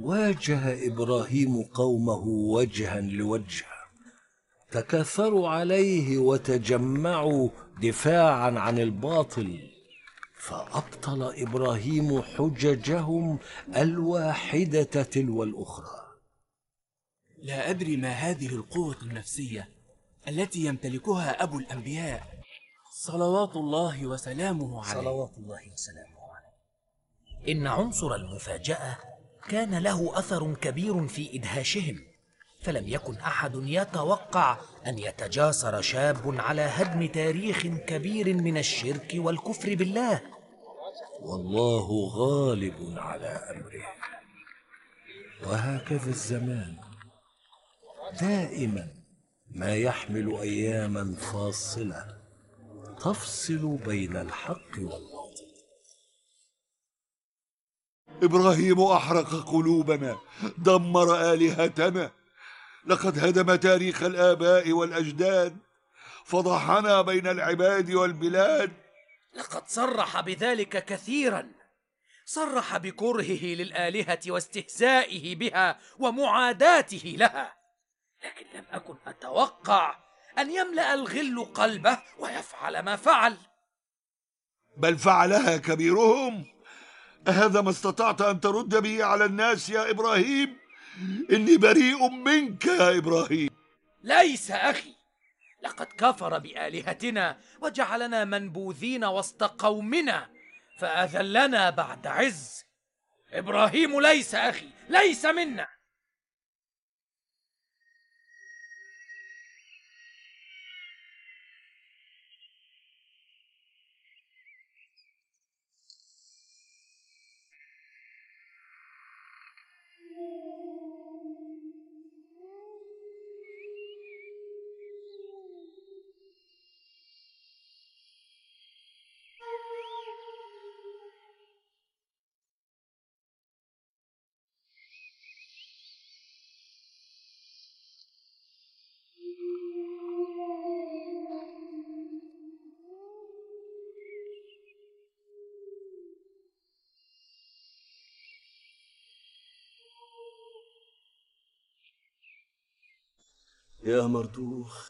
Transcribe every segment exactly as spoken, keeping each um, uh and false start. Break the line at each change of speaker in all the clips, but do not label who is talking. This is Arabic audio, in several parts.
واجه إبراهيم قومه وجها لوجه، تكاثروا عليه وتجمعوا دفاعا عن الباطل، فأبطل إبراهيم حججهم الواحدة تلو الأخرى.
لا أدري ما هذه القوة النفسية التي يمتلكها أبو الأنبياء صلوات الله وسلامه عليه.
صلوات الله وسلامه عليه. إن عنصر المفاجأة كان له أثر كبير في إدهاشهم، فلم يكن أحد يتوقع أن يتجاسر شاب على هدم تاريخ كبير من الشرك والكفر بالله.
والله غالب على أمره، وهكذا الزمان دائما ما يحمل أياما فاصلة تفصل بين الحق والباطل.
إبراهيم أحرق قلوبنا، دمر آلهتنا، لقد هدم تاريخ الآباء والأجداد، فضحنا بين العباد والبلاد.
لقد صرح بذلك كثيرا، صرح بكرهه للآلهة واستهزائه بها ومعاداته لها، لكن لم أكن أتوقع أن يملأ الغل قلبه ويفعل ما فعل.
بل فعلها كبيرهم. أهذا ما استطعت أن ترد به على الناس يا إبراهيم؟ إني بريء منك يا إبراهيم.
ليس أخي، لقد كفر بآلهتنا وجعلنا منبوذين وسط قومنا، فأذلنا بعد عز. إبراهيم ليس أخي، ليس منا.
يا مردوخ،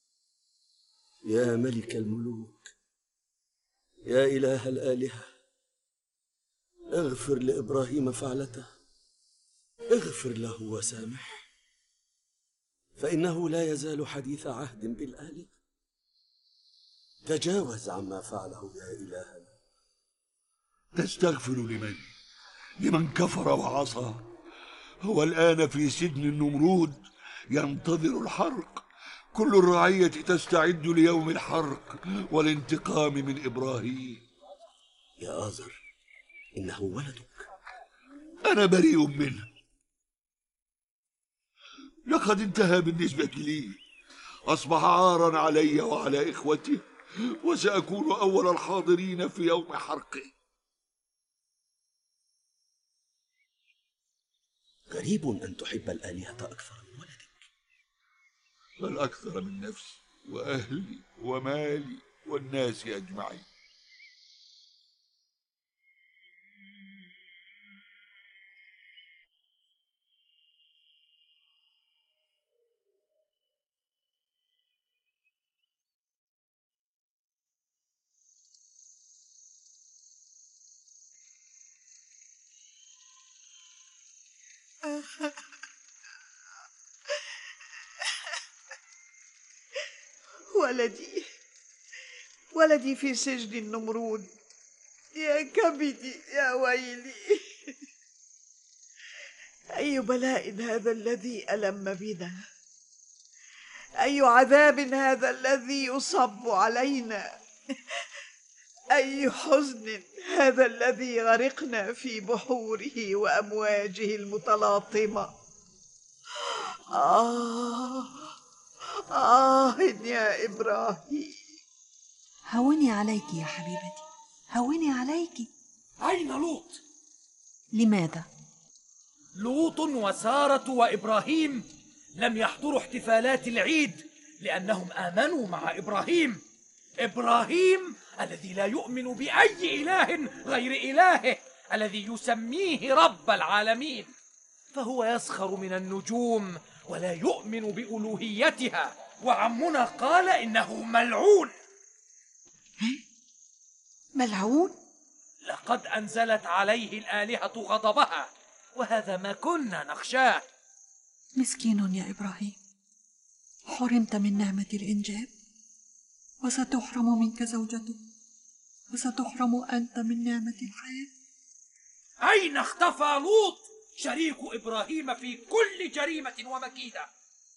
يا ملك الملوك، يا إله الآلهة، اغفر لإبراهيم فعلته، اغفر له وسامح، فإنه لا يزال حديث عهد بالآلهة. تجاوز عما فعله يا إلهنا.
تستغفر لمن؟ لمن كفر وعصى. هو الآن في سجن النمرود ينتظر الحرق. كل الرعية تستعد ليوم الحرق والانتقام من إبراهيم.
يا آزر، إنه ولدك.
أنا بريء منه. لقد انتهى بالنسبة لي، أصبح عارا علي وعلى إخوته، وسأكون أول الحاضرين في يوم حرقه.
غريب أن تحب الآلهة أكثر من ولدك.
بل أكثر من نفسي وأهلي ومالي والناس أجمعين.
ولدي ولدي في سجن النمرود. يا كبدي يا ويلي. أي بلاء هذا الذي ألم بنا، أي عذاب هذا الذي يصب علينا، أي حزن هذا الذي غرقنا في بحوره وأمواجه المتلاطمة. آه آه يا إبراهيم.
هوني عليك يا حبيبتي، هوني عليك.
أين لوط؟
لماذا؟
لوط وسارة وإبراهيم لم يحضروا احتفالات العيد لأنهم آمنوا مع إبراهيم. إبراهيم الذي لا يؤمن بأي إله غير إلهه الذي يسميه رب العالمين. فهو يسخر من النجوم ولا يؤمن بألوهيتها، وعمنا قال إنه ملعون.
ملعون؟
لقد أنزلت عليه الآلهة غضبها، وهذا ما كنا نخشاه.
مسكين يا إبراهيم، حرمت من نعمة الإنجاب، وستحرم منك زوجته، وستحرم أنت من نعمة الحياة.
أين اختفى لوط شريك إبراهيم في كل جريمة ومكيدة؟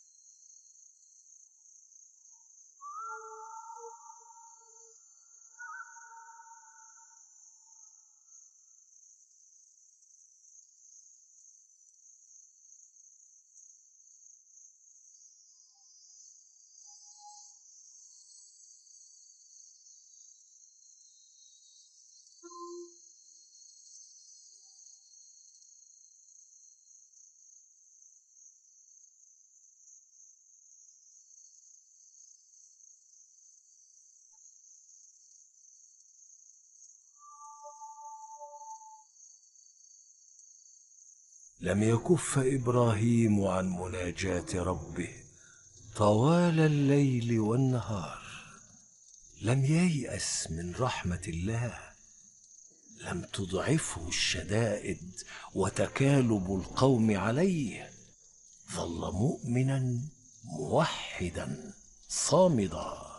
لم يكف إبراهيم عن مناجاة ربه طوال الليل والنهار. لم ييأس من رحمة الله، لم تضعفه الشدائد وتكالب القوم عليه. ظل مؤمنا موحدا صامدا.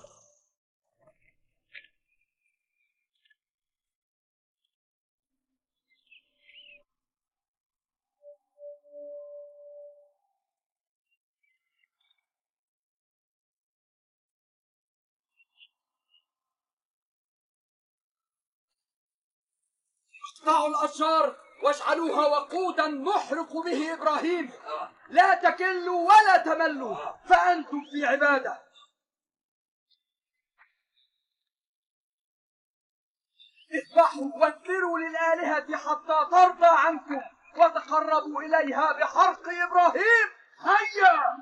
اقطعوا الأشجار واجعلوها وقودا نحرق به إبراهيم، لا تكلوا ولا تملوا فأنتم في عبادة. اذبحوا وانذروا للآلهة حتى ترضى عنكم، وتقربوا إليها بحرق إبراهيم. هيا!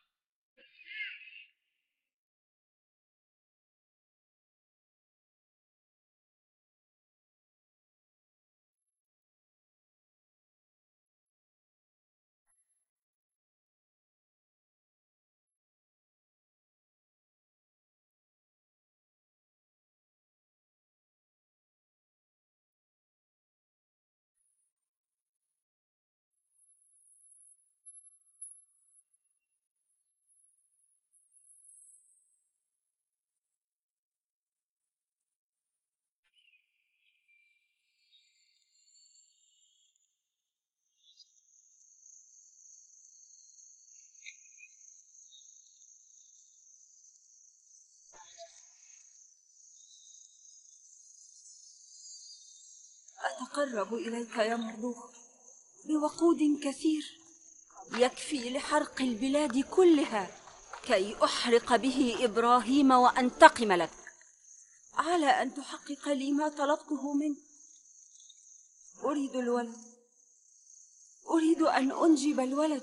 أتقرب إليك يا مردوخ بوقود كثير يكفي لحرق البلاد كلها، كي أحرق به إبراهيم وأنتقم لك، على أن تحقق لي ما طلبته منك. أريد الولد، أريد أن أنجب الولد.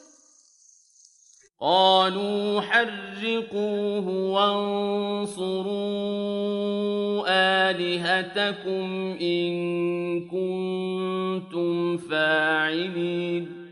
قالوا حرقوه وانصروا آلهتكم إن كنتم فاعلين.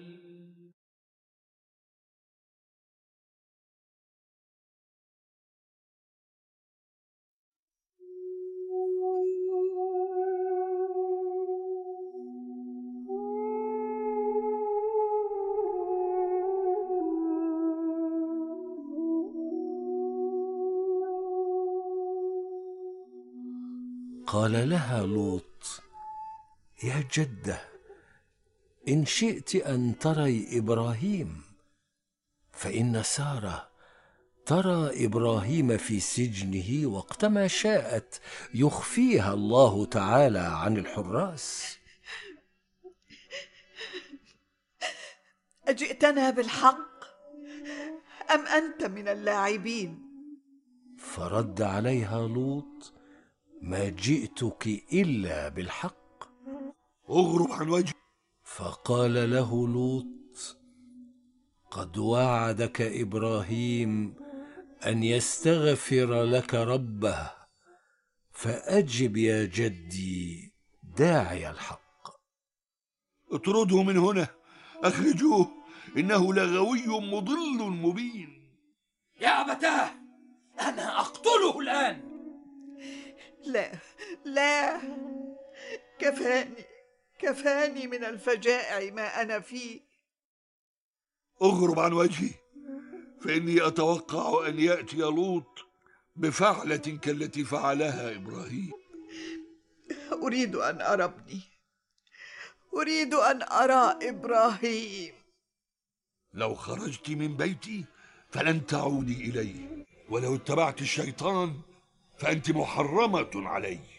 قال لها لوط: يا جدة، إن شئت أن تري إبراهيم، فإن سارة ترى إبراهيم في سجنه وقتما شاءت، يخفيها الله تعالى عن الحراس.
أجئتنا بالحق أم أنت من اللاعبين؟
فرد عليها لوط: ما جئتك إلا بالحق.
اغرب عن وجهي.
فقال له لوط: قد وعدك إبراهيم أن يستغفر لك ربه، فأجب يا جدي داعي الحق.
اطرده من هنا، أخرجوه، إنه لغوي مضل مبين.
يا أبتاه، أنا أقتله الآن.
لا لا، كفاني كفاني من الفجائع ما أنا فيه.
اغرب عن وجهي، فإني أتوقع أن يأتي لوط بفعلة كالتي فعلها إبراهيم.
أريد أن أرى ابني، أريد أن أرى إبراهيم.
لو خرجت من بيتي فلن تعودي إليه، ولو اتبعت الشيطان فأنت محرمة عليه.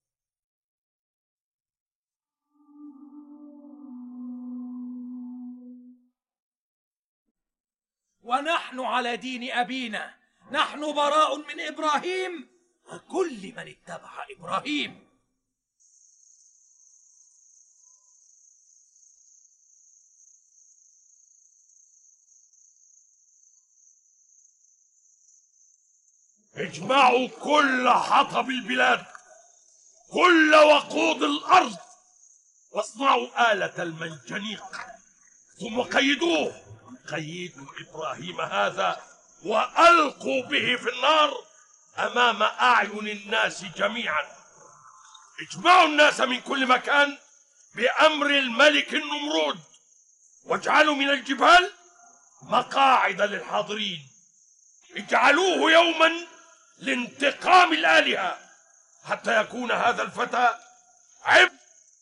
ونحن على دين أبينا، نحن براء من إبراهيم وكل من اتبع إبراهيم.
اجمعوا كل حطب البلاد، كل وقود الأرض، واصنعوا آلة المنجنيق، ثم قيدوه، قيدوا إبراهيم هذا وألقوا به في النار أمام أعين الناس جميعا. اجمعوا الناس من كل مكان بأمر الملك النمرود، واجعلوا من الجبال مقاعد للحاضرين. اجعلوه يوما لانتقام الآلهة، حتى يكون هذا الفتى عبء.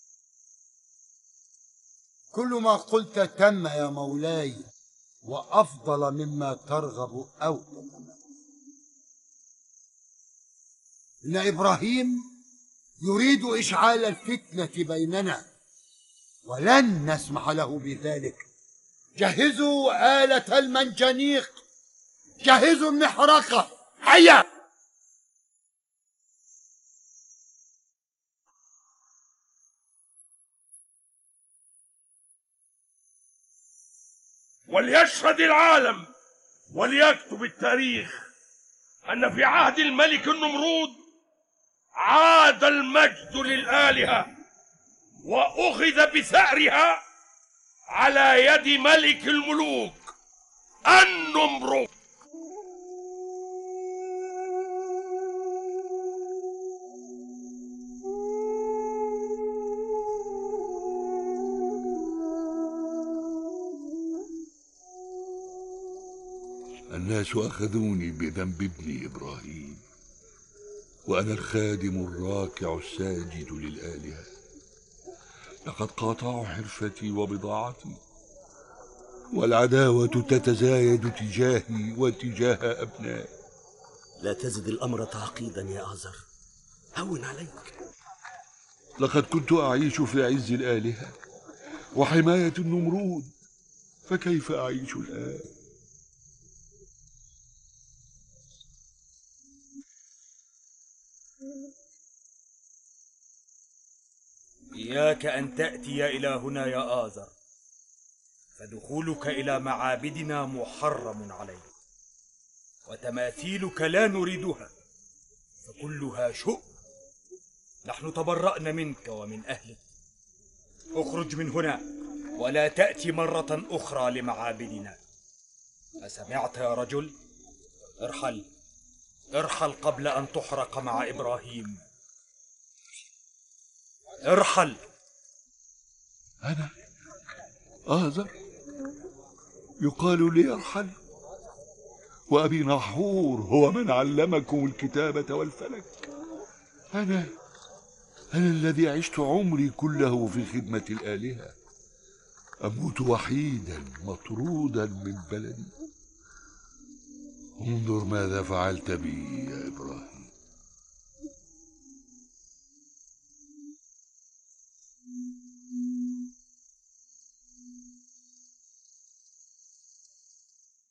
كل ما قلت تم يا مولاي، وأفضل مما ترغب أو تتمنى. إن إبراهيم يريد إشعال الفتنة بيننا، ولن نسمح له بذلك. جهزوا آلة المنجنيق، جهزوا المحرقة، هيا.
وليشهد العالم وليكتب التاريخ أن في عهد الملك النمرود عاد المجد للآلهة، وأخذ بثأرها على يد ملك الملوك النمرود.
الناس أخذوني بذنب ابني إبراهيم، وأنا الخادم الراكع الساجد للآلهة. لقد قاطعوا حرفتي وبضاعتي، والعداوة تتزايد تجاهي وتجاه أبنائي.
لا تزد الأمر تعقيدا يا آزر، هون عليك.
لقد كنت أعيش في عز الآلهة وحماية النمرود، فكيف أعيش الآن؟
إياك أن تأتي إلى هنا يا آزر، فدخولك إلى معابدنا محرم عليك، وتماثيلك لا نريدها، فكلها شؤم. نحن تبرأنا منك ومن أهلك. اخرج من هنا ولا تأتي مرة أخرى لمعابدنا. أسمعت يا رجل؟ ارحل، ارحل قبل أن تحرق مع إبراهيم. ارحل.
أنا آزر يقال لي ارحل، وأبي نحور هو من علمكم الكتابة والفلك. أنا أنا الذي عشت عمري كله في خدمة الآلهة، أموت وحيدا مطرودا من بلدي. انظر ماذا فعلت بي